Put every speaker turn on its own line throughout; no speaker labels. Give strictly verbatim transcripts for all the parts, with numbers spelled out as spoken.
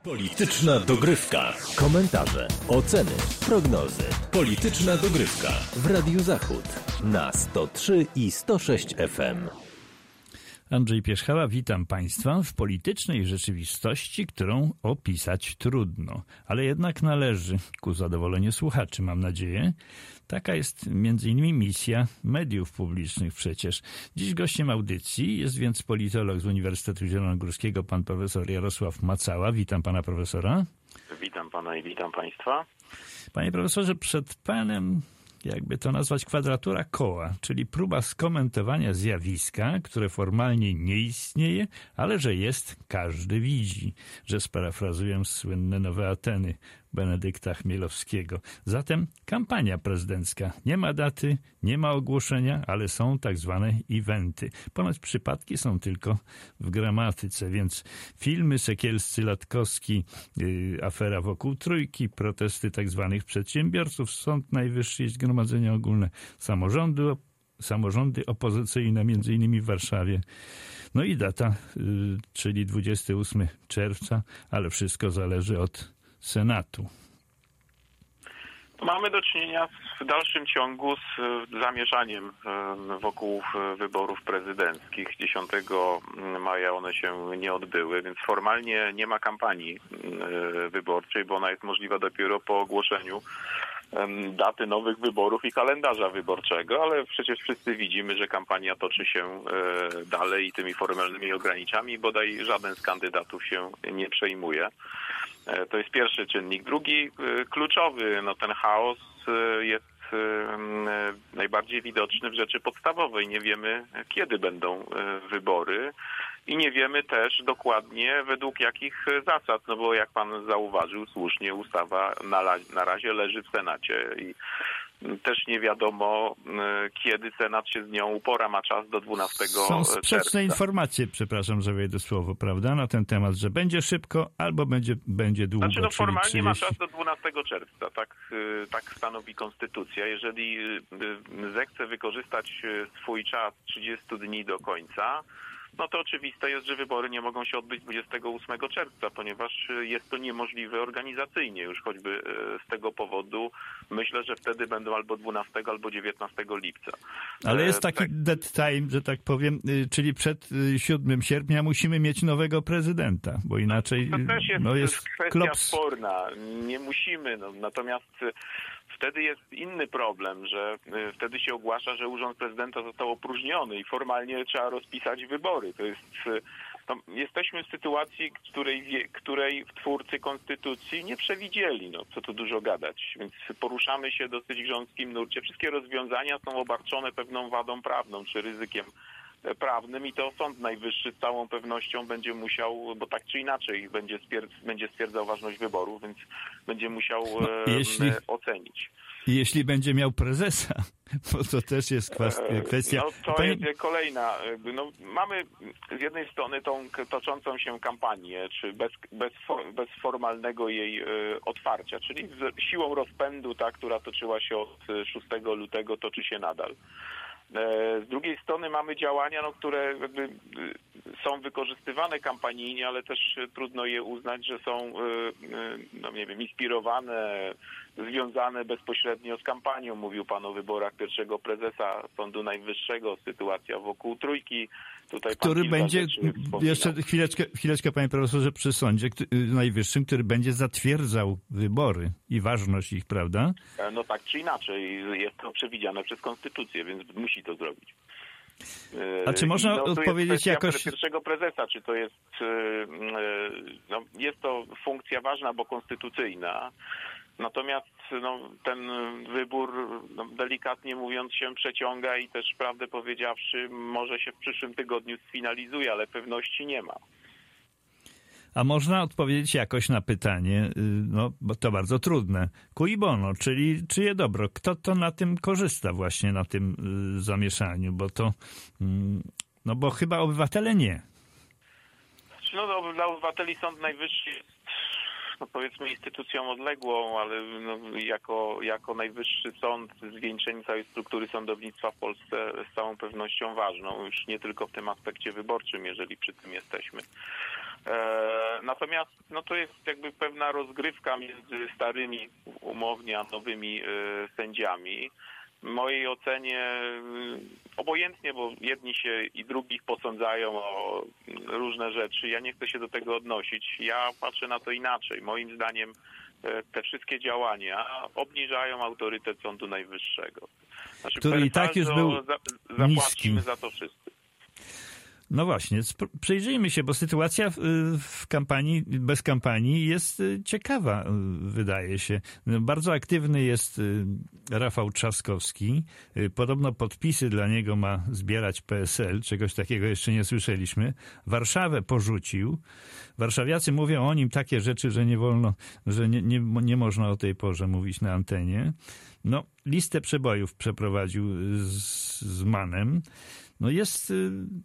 Polityczna dogrywka. Komentarze, oceny, prognozy. Polityczna dogrywka w Radiu Zachód na sto trzy i sto sześć F M.
Andrzej Pierzchała, witam Państwa w politycznej rzeczywistości, którą opisać trudno, ale jednak należy ku zadowoleniu słuchaczy, mam nadzieję. Taka jest między innymi misja mediów publicznych przecież. Dziś gościem audycji jest więc politolog z Uniwersytetu Zielonogórskiego, pan profesor Jarosław Macała. Witam pana profesora.
Witam pana i witam państwa.
Panie profesorze, przed panem, jakby to nazwać, kwadratura koła, czyli próba skomentowania zjawiska, które formalnie nie istnieje, ale że jest, każdy widzi, że sparafrazuję słynne Nowe Ateny Benedykta Chmielowskiego. Zatem kampania prezydencka. Nie ma daty, nie ma ogłoszenia, ale są tak zwane eventy. Ponoć przypadki są tylko w gramatyce, więc filmy Sekielscy, Latkowski, yy, afera wokół Trójki, protesty tak zwanych przedsiębiorców, Sąd Najwyższy i Zgromadzenie Ogólne, samorządy, samorządy opozycyjne, między innymi w Warszawie. No i data, yy, czyli dwudziestego ósmego czerwca, ale wszystko zależy od Senatu.
Mamy do czynienia w dalszym ciągu z zamieszaniem wokół wyborów prezydenckich. dziesiątego maja one się nie odbyły, więc formalnie nie ma kampanii wyborczej, bo ona jest możliwa dopiero po ogłoszeniu daty nowych wyborów i kalendarza wyborczego, ale przecież wszyscy widzimy, że kampania toczy się dalej i tymi formalnymi ograniczeniami bodaj żaden z kandydatów się nie przejmuje. To jest pierwszy czynnik. Drugi, kluczowy, no ten chaos jest najbardziej widoczny w rzeczy podstawowej. Nie wiemy, kiedy będą wybory i nie wiemy też dokładnie według jakich zasad, no bo jak pan zauważył słusznie, ustawa na, na razie leży w Senacie i też nie wiadomo, kiedy Senat się z nią upora, ma czas do dwunastego czerwca.
Są sprzeczne informacje, przepraszam, że wejdę słowo, prawda, na ten temat, że będzie szybko albo będzie, będzie długo.
Znaczy, no formalnie
trzydzieści
ma czas do dwunastego czerwca, tak, tak stanowi konstytucja. Jeżeli zechce wykorzystać swój czas trzydzieści dni do końca, no to oczywiste jest, że wybory nie mogą się odbyć dwudziestego ósmego czerwca, ponieważ jest to niemożliwe organizacyjnie. Już choćby z tego powodu myślę, że wtedy będą albo dwunastego, albo dziewiętnastego lipca.
Ale jest taki dead time, że tak powiem, czyli przed siódmego sierpnia musimy mieć nowego prezydenta, bo inaczej
to też jest,
no jest
kwestia
klops.
sporna. Nie musimy, no, natomiast wtedy jest inny problem, że wtedy się ogłasza, że urząd prezydenta został opróżniony i formalnie trzeba rozpisać wybory. To jest, no, jesteśmy w sytuacji, której, której twórcy konstytucji nie przewidzieli, no co tu dużo gadać. Więc poruszamy się dosyć grząskim nurcie. Wszystkie rozwiązania są obarczone pewną wadą prawną czy ryzykiem prawnym i to Sąd Najwyższy z całą pewnością będzie musiał, bo tak czy inaczej będzie, stwierdz, będzie stwierdzał ważność wyborów, więc będzie musiał no, jeśli, e, ocenić.
Jeśli będzie miał prezesa, bo to też jest kwestia...
No to Pani... jest kolejna. No, mamy z jednej strony tą toczącą się kampanię, czy bez, bez, bez formalnego jej e, otwarcia, czyli z siłą rozpędu, ta, która toczyła się od szóstego lutego, toczy się nadal. Z drugiej strony mamy działania, no, które jakby są wykorzystywane kampanijnie, ale też trudno je uznać, że są no, nie wiem, inspirowane, związane bezpośrednio z kampanią. Mówił pan o wyborach pierwszego prezesa Sądu Najwyższego, sytuacja wokół Trójki. Tutaj
który będzie, jeszcze chwileczkę, chwileczkę panie profesorze, przy Sądzie Najwyższym, który będzie zatwierdzał wybory i ważność ich, prawda?
No tak czy inaczej, jest to przewidziane przez konstytucję, więc musi to zrobić.
A czy można
no,
odpowiedzieć jakoś...
pierwszego prezesa, czy to jest... No, jest to funkcja ważna, bo konstytucyjna. Natomiast no, ten wybór, no, delikatnie mówiąc, się przeciąga i też, prawdę powiedziawszy, może się w przyszłym tygodniu sfinalizuje, ale pewności nie ma.
A można odpowiedzieć jakoś na pytanie, no bo to bardzo trudne. Cui bono, czyli czyje dobro? Kto to na tym korzysta właśnie, na tym y, zamieszaniu? Bo to, y, no bo chyba obywatele nie.
No, no dla obywateli Sąd Najwyższy jest, no powiedzmy, instytucją odległą, ale no, jako, jako najwyższy sąd, zwieńczenie całej struktury sądownictwa w Polsce z całą pewnością ważną, już nie tylko w tym aspekcie wyborczym, jeżeli przy tym jesteśmy. Natomiast no to jest jakby pewna rozgrywka między starymi umownie a nowymi sędziami. W mojej ocenie obojętnie, bo jedni się i drugich posądzają o różne rzeczy. Ja nie chcę się do tego odnosić. Ja patrzę na to inaczej. Moim zdaniem te wszystkie działania obniżają autorytet Sądu Najwyższego. Znaczy,
który i tak już był
za, zapłacimy
niski.
za to wszyscy.
No właśnie, przyjrzyjmy się, bo sytuacja w, w kampanii, bez kampanii jest ciekawa, wydaje się. Bardzo aktywny jest Rafał Trzaskowski. Podobno podpisy dla niego ma zbierać P S L, czegoś takiego jeszcze nie słyszeliśmy. Warszawę porzucił. Warszawiacy mówią o nim takie rzeczy, że nie wolno, że nie, nie, nie można o tej porze mówić na antenie. No, listę przebojów przeprowadził z, z Manem. No jest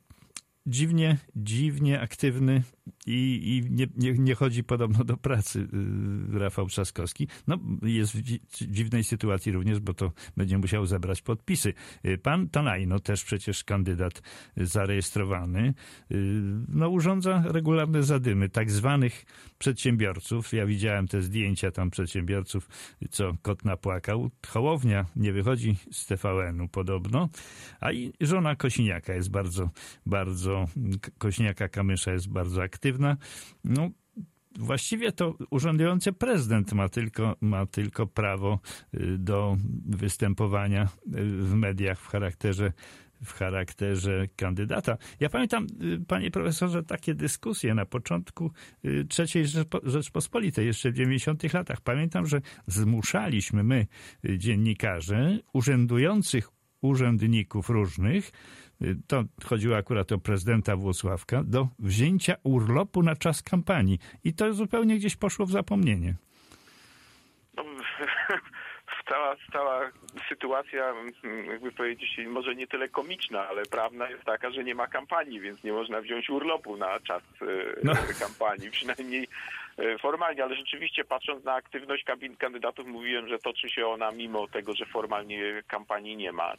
dziwnie, dziwnie aktywny i, i nie, nie, nie chodzi podobno do pracy Rafał Trzaskowski. No, jest w dziwnej sytuacji również, bo to będzie musiał zebrać podpisy. Pan Tonajno, też przecież kandydat zarejestrowany, no, urządza regularne zadymy tak zwanych przedsiębiorców. Ja widziałem te zdjęcia tam przedsiębiorców, co kot napłakał. Hołownia nie wychodzi z T V N-u podobno, a i żona Kosiniaka jest bardzo, bardzo, Kośniaka-Kamysza jest bardzo aktywna. No, właściwie to urzędujący prezydent ma tylko, ma tylko prawo do występowania w mediach w charakterze w charakterze kandydata. Ja pamiętam, panie profesorze, takie dyskusje na początku trzeciej Rzeczpospolitej, jeszcze w dziewięćdziesiątych latach. Pamiętam, że zmuszaliśmy my, dziennikarze, urzędujących urzędników różnych, to chodziło akurat o prezydenta Włocławka, do wzięcia urlopu na czas kampanii. I to zupełnie gdzieś poszło w zapomnienie.
No, cała, cała sytuacja, jakby powiedzieć, może nie tyle komiczna, ale prawna jest taka, że nie ma kampanii, więc nie można wziąć urlopu na czas no. kampanii, przynajmniej formalnie, ale rzeczywiście patrząc na aktywność kandydatów, mówiłem, że toczy się ona mimo tego, że formalnie kampanii nie ma.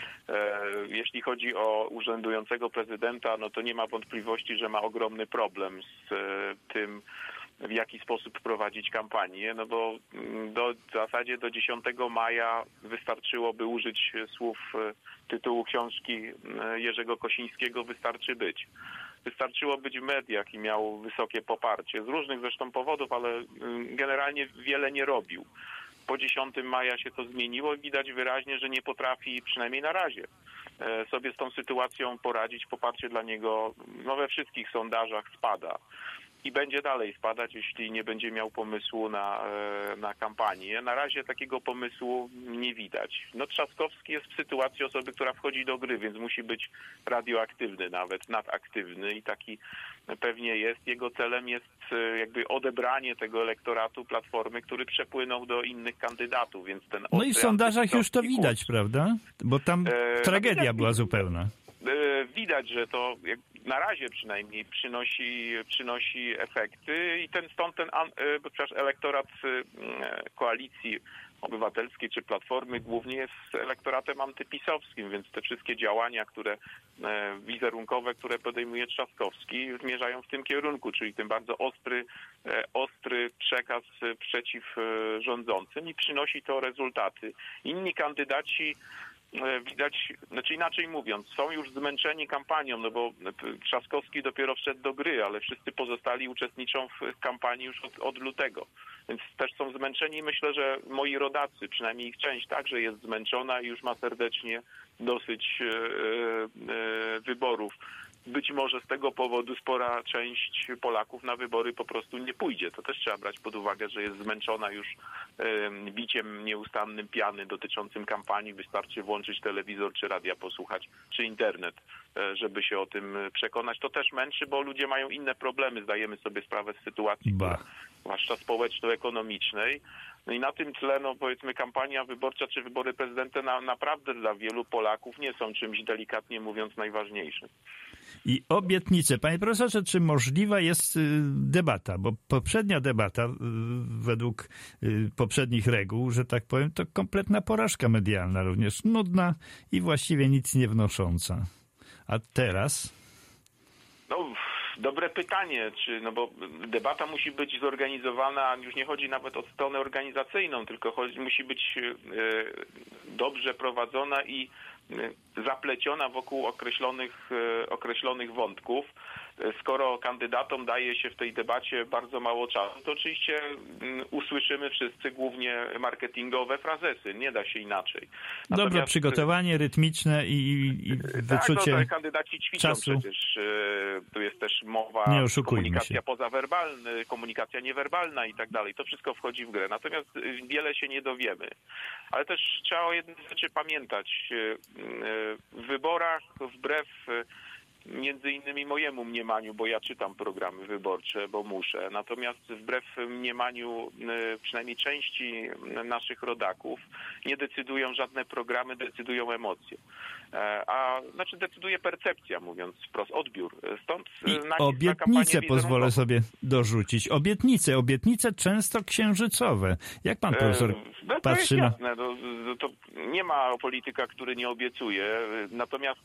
Jeśli chodzi o urzędującego prezydenta, no to nie ma wątpliwości, że ma ogromny problem z tym, w jaki sposób prowadzić kampanię, no bo do, w zasadzie do dziesiątego maja wystarczyłoby użyć słów tytułu książki Jerzego Kosińskiego "Wystarczy być". Wystarczyło być w mediach i miał wysokie poparcie. Z różnych zresztą powodów, ale generalnie wiele nie robił. Po dziesiątego maja się to zmieniło i widać wyraźnie, że nie potrafi, przynajmniej na razie, sobie z tą sytuacją poradzić. Poparcie dla niego no, we wszystkich sondażach spada. I będzie dalej spadać, jeśli nie będzie miał pomysłu na, na kampanię. Na razie takiego pomysłu nie widać. No Trzaskowski jest w sytuacji osoby, która wchodzi do gry, więc musi być radioaktywny, nawet nadaktywny i taki pewnie jest. Jego celem jest jakby odebranie tego elektoratu Platformy, który przepłynął do innych kandydatów, więc ten
No i w sondażach już to widać, kurs. Prawda? Bo tam e, tragedia no, była zupełna.
E, widać, że to na razie przynajmniej przynosi, przynosi efekty i ten stąd ten przepraszam, elektorat Koalicji Obywatelskiej czy Platformy głównie jest elektoratem antypisowskim, więc te wszystkie działania, które wizerunkowe, które podejmuje Trzaskowski, zmierzają w tym kierunku, czyli tym bardzo ostry, ostry przekaz przeciw rządzącym i przynosi to rezultaty. Inni kandydaci widać, znaczy inaczej mówiąc, są już zmęczeni kampanią, no bo Trzaskowski dopiero wszedł do gry, ale wszyscy pozostali uczestniczą w kampanii już od, od lutego. Więc też są zmęczeni i myślę, że moi rodacy, przynajmniej ich część także jest zmęczona i już ma serdecznie dosyć e, e, wyborów. Być może z tego powodu spora część Polaków na wybory po prostu nie pójdzie. To też trzeba brać pod uwagę, że jest zmęczona już e, biciem nieustannym piany dotyczącym kampanii. Wystarczy włączyć telewizor czy radia posłuchać, czy internet, e, żeby się o tym przekonać. To też męczy, bo ludzie mają inne problemy. Zdajemy sobie sprawę z sytuacji, która, zwłaszcza społeczno-ekonomicznej. No i na tym tle, no powiedzmy, kampania wyborcza czy wybory prezydenta na, naprawdę dla wielu Polaków nie są czymś, delikatnie mówiąc, najważniejszym.
I obietnice. Panie profesorze, czy możliwa jest debata? Bo poprzednia debata, według poprzednich reguł, że tak powiem, to kompletna porażka medialna, również nudna i właściwie nic nie wnosząca. A teraz?
No, Dobre pytanie, czy, no bo debata musi być zorganizowana, już nie chodzi nawet o stronę organizacyjną, tylko chodzi, musi być e, dobrze prowadzona i e, zapleciona wokół określonych, e, określonych wątków. Skoro kandydatom daje się w tej debacie bardzo mało czasu, to oczywiście usłyszymy wszyscy głównie marketingowe frazesy. Nie da się inaczej. Natomiast...
Dobre przygotowanie rytmiczne i, i wyczucie
tak, no, kandydaci ćwiczą
czasu.
Przecież. Tu jest też mowa,
nie oszukujmy
komunikacja
się.
pozawerbalna, komunikacja niewerbalna i tak dalej. To wszystko wchodzi w grę. Natomiast wiele się nie dowiemy. Ale też trzeba o jednej rzeczy pamiętać. W wyborach wbrew między innymi mojemu mniemaniu, bo ja czytam programy wyborcze, bo muszę. Natomiast wbrew mniemaniu przynajmniej części naszych rodaków nie decydują żadne programy, decydują emocje. A znaczy decyduje percepcja, mówiąc wprost, odbiór. Stąd
I obietnice pozwolę sobie dorzucić. Obietnice, obietnice często księżycowe. Jak pan profesor
no, to
patrzy
jest
na...
jasne. To, to nie ma polityka, który nie obiecuje. Natomiast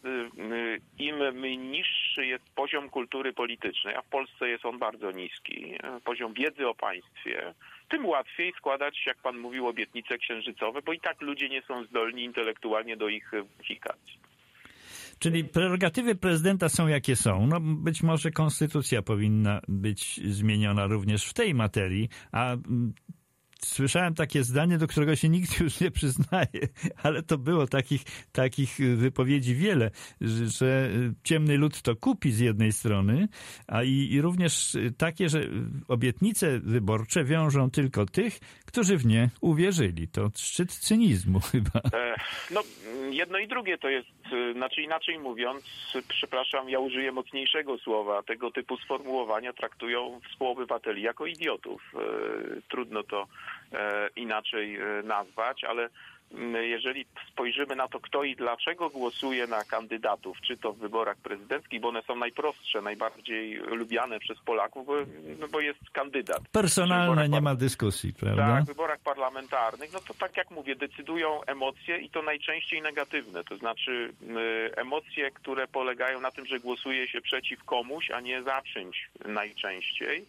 im niższy jest poziom kultury politycznej, a w Polsce jest on bardzo niski, poziom wiedzy o państwie, tym łatwiej składać, jak pan mówił, obietnice księżycowe, bo i tak ludzie nie są zdolni intelektualnie do ich weryfikacji.
Czyli prerogatywy prezydenta są jakie są. No być może konstytucja powinna być zmieniona również w tej materii, a słyszałem takie zdanie, do którego się nikt już nie przyznaje, ale to było takich, takich wypowiedzi wiele, że, że ciemny lud to kupi z jednej strony, a i, i również takie, że obietnice wyborcze wiążą tylko tych, którzy w nie uwierzyli. To szczyt cynizmu chyba.
No, jedno i drugie to jest, znaczy inaczej mówiąc, przepraszam, ja użyję mocniejszego słowa, tego typu sformułowania traktują współobywateli jako idiotów. Trudno to inaczej nazwać, ale jeżeli spojrzymy na to, kto i dlaczego głosuje na kandydatów, czy to w wyborach prezydenckich, bo one są najprostsze, najbardziej lubiane przez Polaków, bo, no bo jest kandydat.
Personalne, nie ma dyskusji, prawda?
Tak, w wyborach parlamentarnych, no to tak jak mówię, decydują emocje i to najczęściej negatywne, to znaczy emocje, które polegają na tym, że głosuje się przeciw komuś, a nie za czymś najczęściej.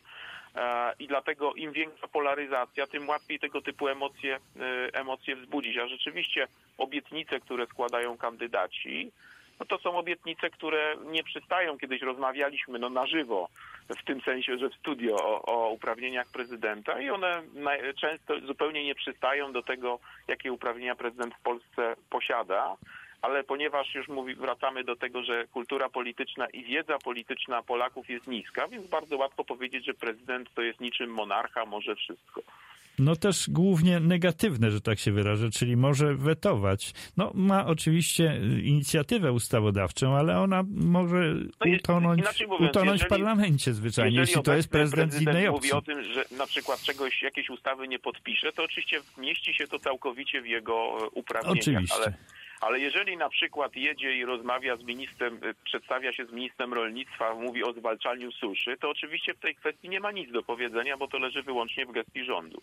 I dlatego im większa polaryzacja, tym łatwiej tego typu emocje, emocje wzbudzić. A rzeczywiście obietnice, które składają kandydaci, no to są obietnice, które nie przystają. Kiedyś rozmawialiśmy no, na żywo, w tym sensie, że w studio o, o uprawnieniach prezydenta i one często zupełnie nie przystają do tego, jakie uprawnienia prezydent w Polsce posiada. Ale ponieważ już mówi, wracamy do tego, że kultura polityczna i wiedza polityczna Polaków jest niska, więc bardzo łatwo powiedzieć, że prezydent to jest niczym monarcha, może wszystko.
No też głównie negatywne, że tak się wyrażę, czyli może wetować. No ma oczywiście inicjatywę ustawodawczą, ale ona może no utonąć, mówiąc, utonąć jeżeli, w parlamencie zwyczajnie, jeśli to jest prezydent, prezydent z innej opcji.
Mówi o tym, że na przykład czegoś, jakiejś ustawy nie podpisze, to oczywiście mieści się to całkowicie w jego uprawnieniach.
Oczywiście.
Ale Ale jeżeli na przykład jedzie i rozmawia z ministrem, przedstawia się z ministrem rolnictwa, mówi o zwalczaniu suszy, to oczywiście w tej kwestii nie ma nic do powiedzenia, bo to leży wyłącznie w gestii rządu.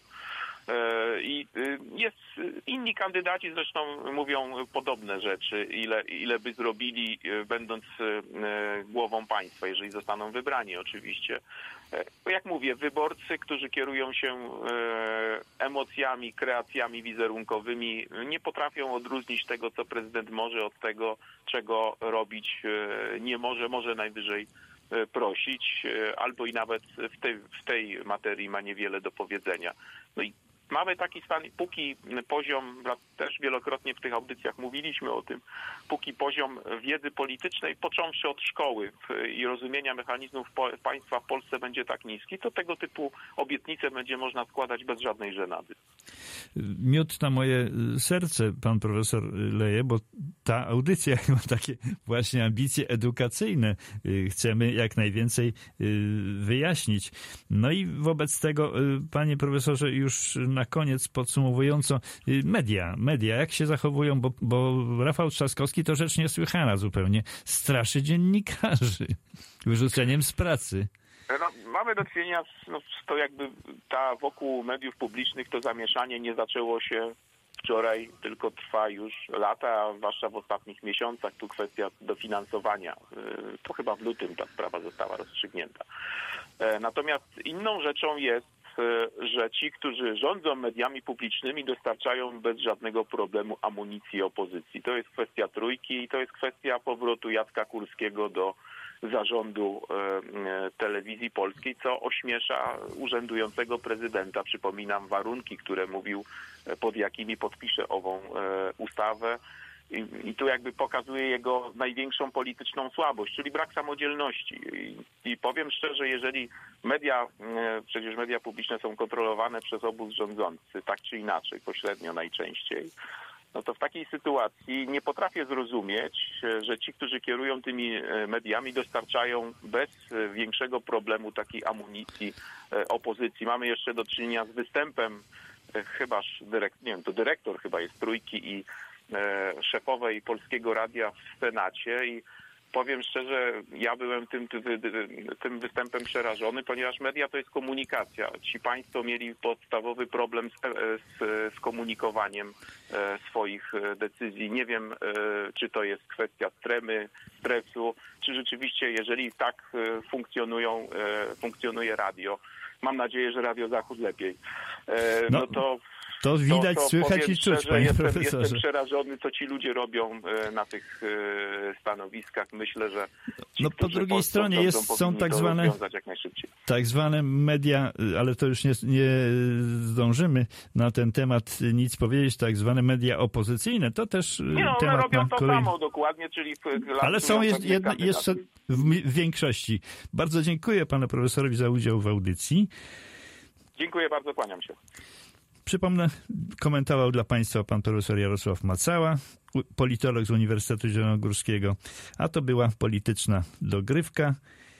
I jest, inni kandydaci zresztą mówią podobne rzeczy, ile, ile by zrobili, będąc głową państwa, jeżeli zostaną wybrani oczywiście. Jak mówię, wyborcy, którzy kierują się emocjami, kreacjami wizerunkowymi, nie potrafią odróżnić tego, co prezydent może, od tego, czego robić nie może, może najwyżej prosić, albo i nawet w tej, w tej materii ma niewiele do powiedzenia. No i mamy taki stan, póki poziom, też wielokrotnie w tych audycjach mówiliśmy o tym, póki poziom wiedzy politycznej, począwszy od szkoły i rozumienia mechanizmów państwa w Polsce będzie tak niski, to tego typu obietnice będzie można składać bez żadnej żenady.
Miód na moje serce pan profesor leje, bo ta audycja ma takie właśnie ambicje edukacyjne. Chcemy jak najwięcej wyjaśnić. No i wobec tego, panie profesorze, już na koniec podsumowująco, media, media, jak się zachowują, bo, bo Rafał Trzaskowski to rzecz niesłychana zupełnie, straszy dziennikarzy wyrzuceniem z pracy.
No, mamy do czynienia z, no, z to jakby ta wokół mediów publicznych to zamieszanie nie zaczęło się wczoraj, tylko trwa już lata, a zwłaszcza w ostatnich miesiącach. Tu kwestia dofinansowania. To chyba w lutym ta sprawa została rozstrzygnięta. Natomiast inną rzeczą jest, że ci, którzy rządzą mediami publicznymi, dostarczają bez żadnego problemu amunicji opozycji. To jest kwestia Trójki i to jest kwestia powrotu Jacka Kurskiego do zarządu Telewizji Polskiej, co ośmiesza urzędującego prezydenta. Przypominam warunki, które mówił, pod jakimi podpisze ową ustawę. I, I tu jakby pokazuje jego największą polityczną słabość, czyli brak samodzielności. I, I powiem szczerze, jeżeli media, przecież media publiczne są kontrolowane przez obóz rządzący, tak czy inaczej, pośrednio najczęściej, no to w takiej sytuacji nie potrafię zrozumieć, że ci, którzy kierują tymi mediami, dostarczają bez większego problemu takiej amunicji opozycji. Mamy jeszcze do czynienia z występem chybaż, dyrekt, nie wiem, to dyrektor chyba jest Trójki i szefowej Polskiego Radia w Senacie i powiem szczerze, ja byłem tym, tym występem przerażony, ponieważ media to jest komunikacja. Ci państwo mieli podstawowy problem z, z, z komunikowaniem swoich decyzji. Nie wiem, czy to jest kwestia tremy, stresu, czy rzeczywiście, jeżeli tak funkcjonują, funkcjonuje radio, mam nadzieję, że Radio Zachód lepiej, no, no to
To widać,
to, to
słychać i czuć, panie
jestem,
profesorze.
Jestem przerażony, co ci ludzie robią na tych stanowiskach. Myślę, że ci,
no po drugiej stronie jest, są tak zwane, tak zwane media, ale to już nie, nie zdążymy na ten temat nic powiedzieć, tak zwane media opozycyjne. To też
nie, no,
temat
one robią
na
to
kolej...
samo dokładnie, czyli...
Ale są jest, jedna, jeszcze w, w większości. Bardzo dziękuję panu profesorowi za udział w audycji.
Dziękuję bardzo, kłaniam się.
Przypomnę, komentował dla Państwa pan profesor Jarosław Macała, politolog z Uniwersytetu Zielonogórskiego, a to była polityczna dogrywka.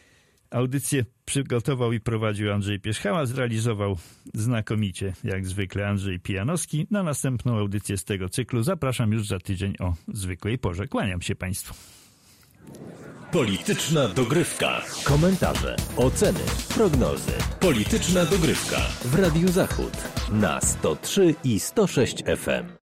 Audycję przygotował i prowadził Andrzej Pierzchała, zrealizował znakomicie, jak zwykle, Andrzej Pijanowski. Na następną audycję z tego cyklu zapraszam już za tydzień o zwykłej porze. Kłaniam się Państwu.
Polityczna dogrywka. Komentarze, oceny, prognozy. Polityczna dogrywka w Radiu Zachód na sto trzy i sto sześć F M.